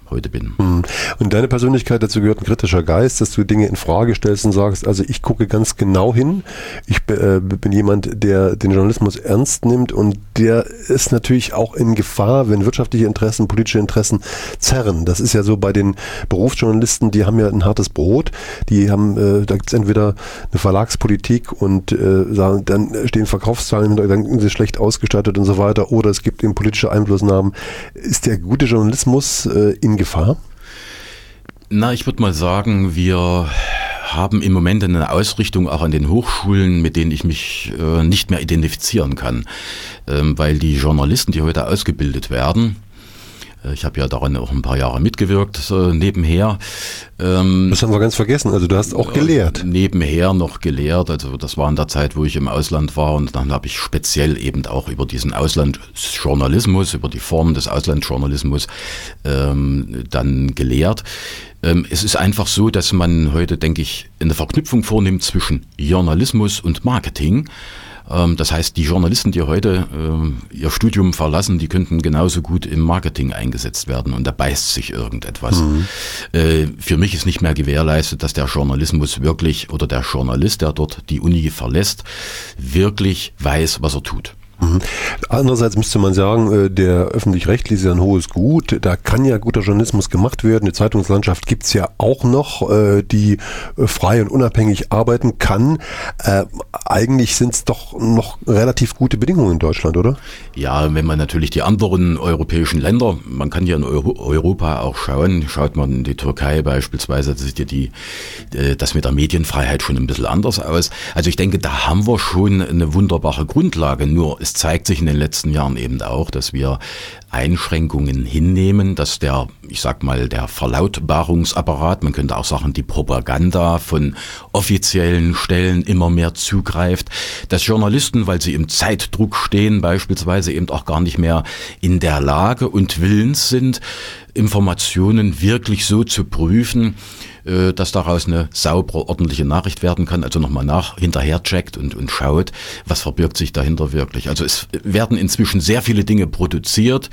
heute bin. Und deine Persönlichkeit, dazu gehört ein kritischer Geist, dass du Dinge in Frage stellst und sagst, also ich gucke ganz genau hin. Ich äh, bin jemand, der den Journalismus ernst nimmt und der ist natürlich auch in Gefahr, wenn wirtschaftliche Interessen, politische Interessen zerren. Das ist ja so bei den Berufsjournalisten, die haben ja ein hartes Brot. Die haben, äh, da gibt es entweder eine Verlagspolitik und äh, sagen, dann stehen Verkaufszahlen, dann sind sie schlecht ausgestattet und so weiter, oder es gibt eben politische Einflussnahmen. Ist der gute Journalismus äh, in Gefahr? Na, ich würde mal sagen, wir haben im Moment eine Ausrichtung auch an den Hochschulen, mit denen ich mich äh, nicht mehr identifizieren kann, ähm, weil die Journalisten, die heute ausgebildet werden, äh, ich habe ja daran auch ein paar Jahre mitgewirkt, äh, nebenher. Ähm, das haben wir ganz vergessen, also du hast auch gelehrt. Äh, nebenher noch gelehrt, also das war in der Zeit, wo ich im Ausland war, und dann habe ich speziell eben auch über diesen Auslandsjournalismus, über die Formen des Auslandsjournalismus ähm, dann gelehrt. Es ist einfach so, dass man heute, denke ich, eine Verknüpfung vornimmt zwischen Journalismus und Marketing. Das heißt, die Journalisten, die heute ihr Studium verlassen, die könnten genauso gut im Marketing eingesetzt werden, und da beißt sich irgendetwas. Mhm. Für mich ist nicht mehr gewährleistet, dass der Journalismus wirklich, oder der Journalist, der dort die Uni verlässt, wirklich weiß, was er tut. Andererseits müsste man sagen, der öffentlich-rechtliche ist ja ein hohes Gut, da kann ja guter Journalismus gemacht werden. Eine Zeitungslandschaft gibt es ja auch noch, die frei und unabhängig arbeiten kann. Äh, eigentlich sind es doch noch relativ gute Bedingungen in Deutschland, oder? Ja, wenn man natürlich die anderen europäischen Länder, man kann ja in Euro, Europa auch schauen, schaut man in die Türkei beispielsweise, das sieht ja die, das mit der Medienfreiheit schon ein bisschen anders aus. Also ich denke, da haben wir schon eine wunderbare Grundlage, nur es zeigt sich in den letzten Jahren eben auch, dass wir Einschränkungen hinnehmen, dass der, ich sag mal, der Verlautbarungsapparat, man könnte auch sagen, die Propaganda von offiziellen Stellen immer mehr zugreift, dass Journalisten, weil sie im Zeitdruck stehen, beispielsweise eben auch gar nicht mehr in der Lage und willens sind, Informationen wirklich so zu prüfen, dass daraus eine saubere, ordentliche Nachricht werden kann, also nochmal nach, hinterher checkt und, und schaut, was verbirgt sich dahinter wirklich. Also es werden inzwischen sehr viele Dinge produziert,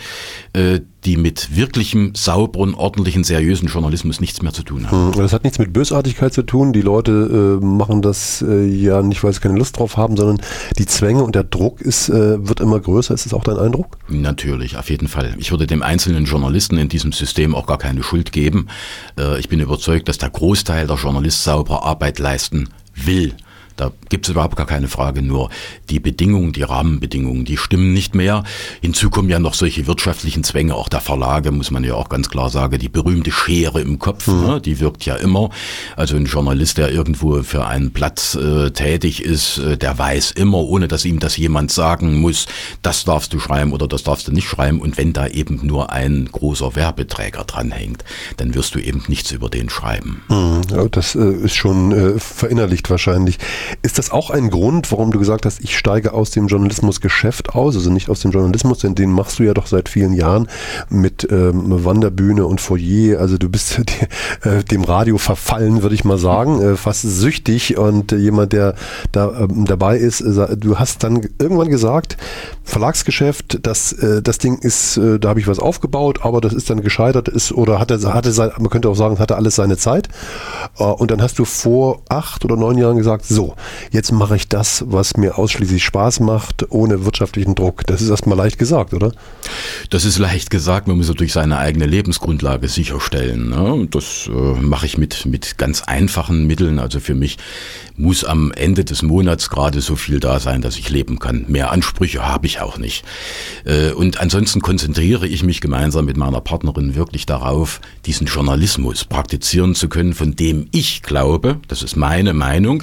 die mit wirklichem, sauberen, ordentlichen, seriösen Journalismus nichts mehr zu tun haben. Das hat nichts mit Bösartigkeit zu tun. Die Leute äh, machen das äh, ja nicht, weil sie keine Lust drauf haben, sondern die Zwänge und der Druck ist, äh, wird immer größer. Ist das auch dein Eindruck? Natürlich, auf jeden Fall. Ich würde dem einzelnen Journalisten in diesem System auch gar keine Schuld geben. Äh, ich bin überzeugt, dass der Großteil der Journalist saubere Arbeit leisten will. Da gibt es überhaupt gar keine Frage, nur die Bedingungen, die Rahmenbedingungen, die stimmen nicht mehr. Hinzu kommen ja noch solche wirtschaftlichen Zwänge, auch der Verlage, muss man ja auch ganz klar sagen, die berühmte Schere im Kopf, mhm. ne, die wirkt ja immer. Also ein Journalist, der irgendwo für einen Blatt äh, tätig ist, äh, der weiß immer, ohne dass ihm das jemand sagen muss, das darfst du schreiben oder das darfst du nicht schreiben. Und wenn da eben nur ein großer Werbeträger dranhängt, dann wirst du eben nichts über den schreiben. Mhm. Ja, das äh, ist schon äh, verinnerlicht wahrscheinlich. Ist das auch ein Grund, warum du gesagt hast, ich steige aus dem Journalismusgeschäft aus, also nicht aus dem Journalismus, denn den machst du ja doch seit vielen Jahren mit ähm, Wanderbühne und Foyer, also du bist die, äh, dem Radio verfallen, würde ich mal sagen, äh, fast süchtig, und äh, jemand, der da ähm, dabei ist, äh, du hast dann irgendwann gesagt, Verlagsgeschäft, das, äh, das Ding ist, äh, da habe ich was aufgebaut, aber das ist dann gescheitert, ist, oder hatte, hatte sein, man könnte auch sagen, hatte alles seine Zeit, äh, und dann hast du vor acht oder neun Jahren gesagt, so, jetzt mache ich das, was mir ausschließlich Spaß macht, ohne wirtschaftlichen Druck. Das ist erstmal leicht gesagt, oder? Das ist leicht gesagt, man muss natürlich seine eigene Lebensgrundlage sicherstellen. Ne? Das äh, mache ich mit, mit ganz einfachen Mitteln. Also für mich muss am Ende des Monats gerade so viel da sein, dass ich leben kann. Mehr Ansprüche habe ich auch nicht. Äh, und ansonsten konzentriere ich mich gemeinsam mit meiner Partnerin wirklich darauf, diesen Journalismus praktizieren zu können, von dem ich glaube, das ist meine Meinung,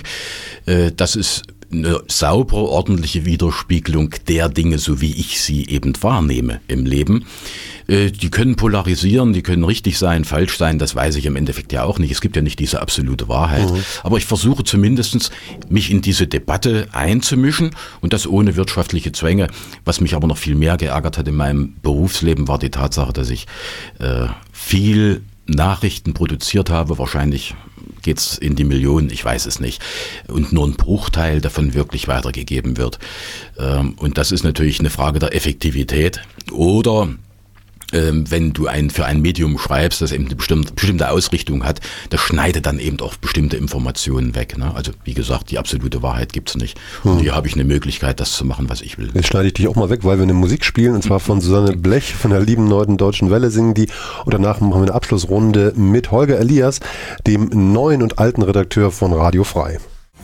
das ist eine saubere, ordentliche Widerspiegelung der Dinge, so wie ich sie eben wahrnehme im Leben. Die können polarisieren, die können richtig sein, falsch sein, das weiß ich im Endeffekt ja auch nicht. Es gibt ja nicht diese absolute Wahrheit. Mhm. Aber ich versuche zumindest, mich in diese Debatte einzumischen, und das ohne wirtschaftliche Zwänge. Was mich aber noch viel mehr geärgert hat in meinem Berufsleben, war die Tatsache, dass ich äh, viel Nachrichten produziert habe, wahrscheinlich geht's in die Millionen, ich weiß es nicht, und nur ein Bruchteil davon wirklich weitergegeben wird. Und das ist natürlich eine Frage der Effektivität oder ähm, wenn du ein, für ein Medium schreibst, das eben eine bestimmte, bestimmte Ausrichtung hat, das schneidet dann eben auch bestimmte Informationen weg. Ne? Also wie gesagt, die absolute Wahrheit gibt's nicht. Und hier habe ich eine Möglichkeit, das zu machen, was ich will. Jetzt schneide ich dich auch mal weg, weil wir eine Musik spielen, und zwar von Susanne Blech von der lieben neuen Deutschen Welle singen die. Und danach machen wir eine Abschlussrunde mit Holger Elias, dem neuen und alten Redakteur von Radio Frei.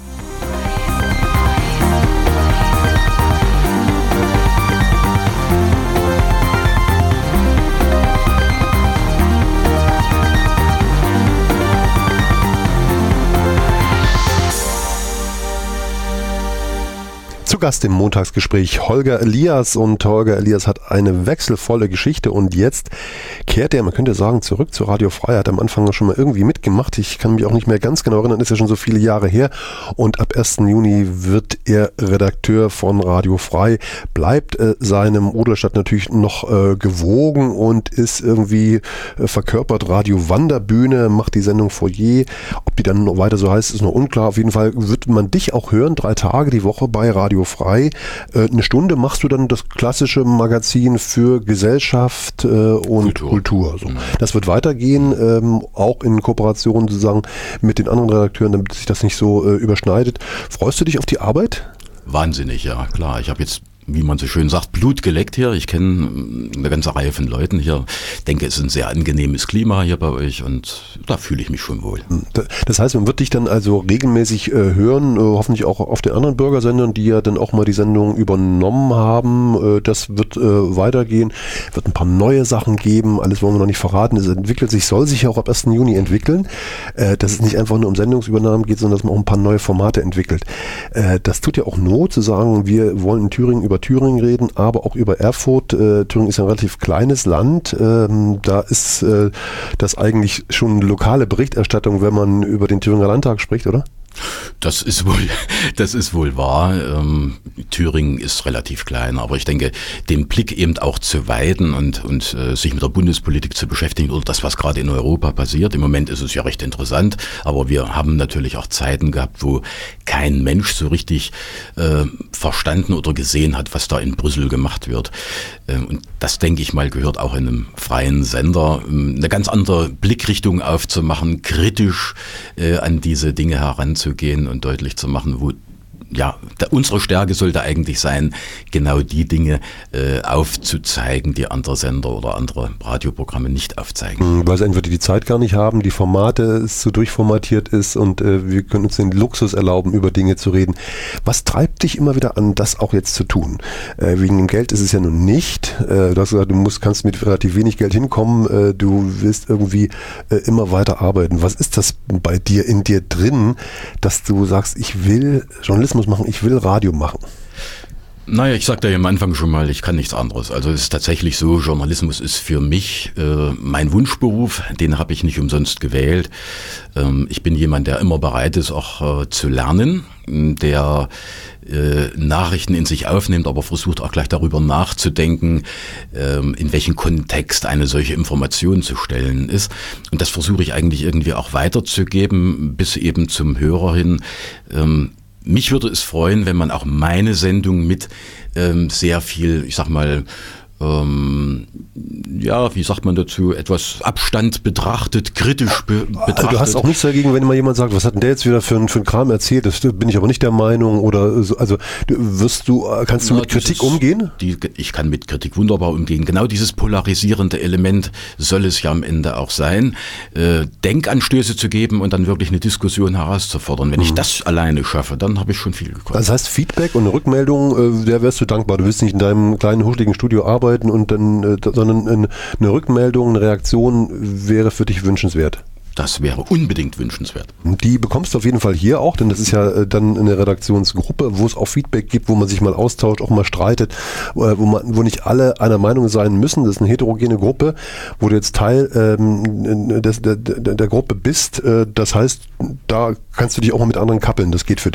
Zu Gast im Montagsgespräch Holger Elias, und Holger Elias hat eine wechselvolle Geschichte, und jetzt kehrt er, man könnte sagen, zurück zu Radio Frei. Er hat am Anfang schon mal irgendwie mitgemacht, ich kann mich auch nicht mehr ganz genau erinnern, ist ja schon so viele Jahre her, und ab ersten Juni wird er Redakteur von Radio Frei, bleibt äh, seinem Rudolstadt natürlich noch äh, gewogen und ist irgendwie äh, verkörpert Radio Wanderbühne, macht die Sendung Foyer. Ob die dann noch weiter so heißt, ist noch unklar. Auf jeden Fall wird man dich auch hören, drei Tage die Woche bei Radio Frei. Äh, eine Stunde machst du dann das klassische Magazin für Gesellschaft äh, und Kultur. Kultur so. Das wird weitergehen, ähm, auch in Kooperation sozusagen mit den anderen Redakteuren, damit sich das nicht so äh, überschneidet. Freust du dich auf die Arbeit? Wahnsinnig, ja, klar. Ich habe jetzt, wie man so schön sagt, Blut geleckt hier. Ich kenne eine ganze Reihe von Leuten hier. Ich denke, es ist ein sehr angenehmes Klima hier bei euch, und da fühle ich mich schon wohl. Das heißt, man wird dich dann also regelmäßig äh, hören, äh, hoffentlich auch auf den anderen Bürgersendern, die ja dann auch mal die Sendung übernommen haben. Äh, das wird äh, weitergehen, wird ein paar neue Sachen geben. Alles wollen wir noch nicht verraten. Es entwickelt sich, soll sich ja auch ab ersten Juni entwickeln. Äh, dass es nicht einfach nur um Sendungsübernahmen geht, sondern dass man auch ein paar neue Formate entwickelt. Äh, das tut ja auch Not, zu sagen, wir wollen in Thüringen über Thüringen reden, aber auch über Erfurt. Äh, Thüringen ist ein relativ kleines Land. Ähm, da ist äh, das eigentlich schon lokale Berichterstattung, wenn man über den Thüringer Landtag spricht, oder? Das ist wohl, das ist wohl wahr. Ähm, Thüringen ist relativ klein, aber ich denke, den Blick eben auch zu weiten und, und äh, sich mit der Bundespolitik zu beschäftigen oder das, was gerade in Europa passiert. Im Moment ist es ja recht interessant, aber wir haben natürlich auch Zeiten gehabt, wo kein Mensch so richtig äh, verstanden oder gesehen hat, was da in Brüssel gemacht wird. Ähm, und das, denke ich mal, gehört auch in einem freien Sender, ähm, eine ganz andere Blickrichtung aufzumachen, kritisch äh, an diese Dinge heranzugehen und deutlich zu machen, wo ja, da, unsere Stärke sollte eigentlich sein, genau die Dinge äh, aufzuzeigen, die andere Sender oder andere Radioprogramme nicht aufzeigen. Weil sie entweder die Zeit gar nicht haben, die Formate so durchformatiert ist, und äh, wir können uns den Luxus erlauben, über Dinge zu reden. Was treibt dich immer wieder an, das auch jetzt zu tun? Äh, wegen dem Geld ist es ja nun nicht. Äh, du hast gesagt, du musst, kannst mit relativ wenig Geld hinkommen. Äh, du willst irgendwie äh, immer weiter arbeiten. Was ist das bei dir, in dir drin, dass du sagst, ich will Journalismus machen, ich will Radio machen? Naja, ich sagte ja am Anfang schon mal, ich kann nichts anderes. Also es ist tatsächlich so, Journalismus ist für mich äh, mein Wunschberuf, den habe ich nicht umsonst gewählt. Ähm, ich bin jemand, der immer bereit ist, auch äh, zu lernen, der äh, Nachrichten in sich aufnimmt, aber versucht auch gleich darüber nachzudenken, ähm, in welchen Kontext eine solche Information zu stellen ist. Und das versuche ich eigentlich irgendwie auch weiterzugeben, bis eben zum Hörer hin. Ähm, Mich würde es freuen, wenn man auch meine Sendung mit ähm, sehr viel, ich sag mal, ähm, ja, wie sagt man dazu, etwas Abstand betrachtet, kritisch be betrachtet. Also du hast auch nichts dagegen, wenn mal jemand sagt, was hat denn der jetzt wieder für ein, für ein Kram erzählt, das bin ich aber nicht der Meinung, oder so. Also wirst du, kannst du ja, mit Kritik dieses, umgehen? Die, ich kann mit Kritik wunderbar umgehen. Genau dieses polarisierende Element soll es ja am Ende auch sein, äh, Denkanstöße zu geben und dann wirklich eine Diskussion herauszufordern. Wenn mhm. ich das alleine schaffe, dann habe ich schon viel gekonnt. Das heißt, Feedback und eine Rückmeldung, äh, der wärst du dankbar. Du willst nicht in deinem kleinen, huscheligen Studio arbeiten und dann, äh, sondern eine Rückmeldung, eine Reaktion wäre für dich wünschenswert. Das wäre unbedingt wünschenswert. Die bekommst du auf jeden Fall hier auch, denn das ist ja äh, dann eine Redaktionsgruppe, wo es auch Feedback gibt, wo man sich mal austauscht, auch mal streitet, äh, wo man, wo nicht alle einer Meinung sein müssen. Das ist eine heterogene Gruppe, wo du jetzt Teil ähm, des, der, der, der Gruppe bist. Äh, das heißt, da kannst du dich auch mal mit anderen kappeln. Das geht für dich.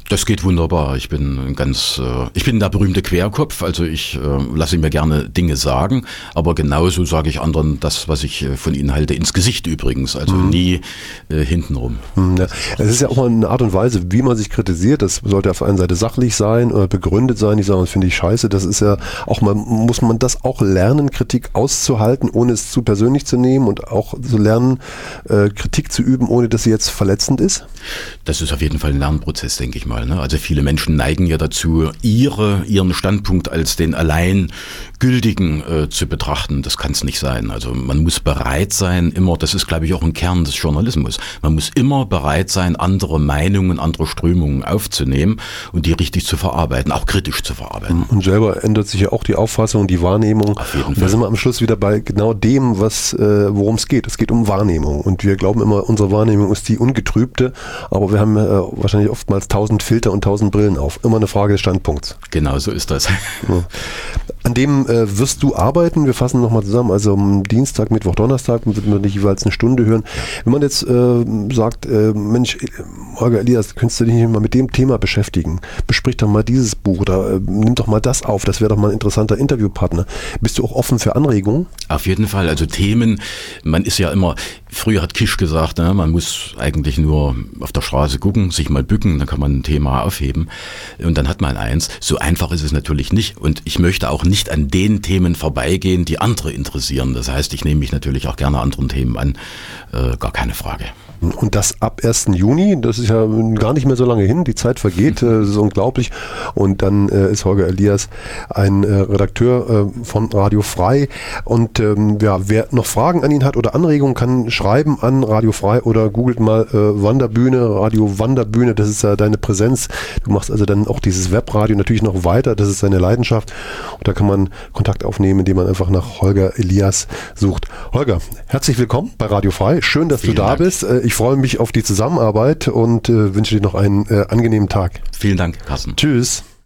Das geht wunderbar. Ich bin ein ganz, äh, ich bin der berühmte Querkopf, also ich äh, lasse mir gerne Dinge sagen, aber genauso sage ich anderen das, was ich äh, von ihnen halte, ins Gesicht übrigens, also mhm. nie äh, hintenrum. Mhm, ja. Es ist ja auch mal eine Art und Weise, wie man sich kritisiert. Das sollte auf der einen Seite sachlich sein oder begründet sein. Die sagen, das finde ich scheiße. Das ist ja auch mal, muss man das auch lernen, Kritik auszuhalten, ohne es zu persönlich zu nehmen und auch zu lernen, äh, Kritik zu üben, ohne dass sie jetzt verletzend ist? Das ist auf jeden Fall ein Lernprozess, denke ich mal. Also viele Menschen neigen ja dazu, ihre, ihren Standpunkt als den allein gültigen äh, zu betrachten. Das kann es nicht sein. Also man muss bereit sein, immer, das ist glaube ich auch ein Kern des Journalismus, man muss immer bereit sein, andere Meinungen, andere Strömungen aufzunehmen und die richtig zu verarbeiten, auch kritisch zu verarbeiten. Und selber ändert sich ja auch die Auffassung, die Wahrnehmung. Auf jeden und Fall. Da sind wir am Schluss wieder bei genau dem, was, äh, worum es geht. Es geht um Wahrnehmung. Und wir glauben immer, unsere Wahrnehmung ist die ungetrübte, aber wir haben äh, wahrscheinlich oftmals tausend Filter und tausend Brillen auf. Immer eine Frage des Standpunkts. Genau, so ist das. Ja. An dem äh, wirst du arbeiten. Wir fassen nochmal zusammen. Also am Dienstag, Mittwoch, Donnerstag wird man dich jeweils eine Stunde hören. Wenn man jetzt äh, sagt, äh, Mensch, Holger Elias, könntest du dich nicht mal mit dem Thema beschäftigen? Besprich doch mal dieses Buch oder äh, nimm doch mal das auf. Das wäre doch mal ein interessanter Interviewpartner. Bist du auch offen für Anregungen? Auf jeden Fall. Also Themen, man ist ja immer, früher hat Kisch gesagt, ne, man muss eigentlich nur auf der Straße gucken, sich mal bücken, dann kann man ein Thema aufheben und dann hat man eins. So einfach ist es natürlich nicht und ich möchte auch nicht an den Themen vorbeigehen, die andere interessieren. Das heißt, ich nehme mich natürlich auch gerne anderen Themen an, äh, gar keine Frage. Und das ab ersten Juni, das ist ja gar nicht mehr so lange hin, die Zeit vergeht, äh, das ist unglaublich. Und dann äh, ist Holger Elias ein äh, Redakteur äh, von Radio Frei. Und ähm, ja, wer noch Fragen an ihn hat oder Anregungen, kann schreiben an Radio Frei oder googelt mal äh, Wanderbühne, Radio Wanderbühne, das ist ja deine Präsenz. Du machst also dann auch dieses Webradio natürlich noch weiter, das ist seine Leidenschaft. Und da kann man Kontakt aufnehmen, indem man einfach nach Holger Elias sucht. Holger, herzlich willkommen bei Radio Frei. Schön, dass Vielen du da Dank. bist. Äh, Ich freue mich auf die Zusammenarbeit und äh, wünsche dir noch einen äh, angenehmen Tag. Vielen Dank, Carsten. Tschüss.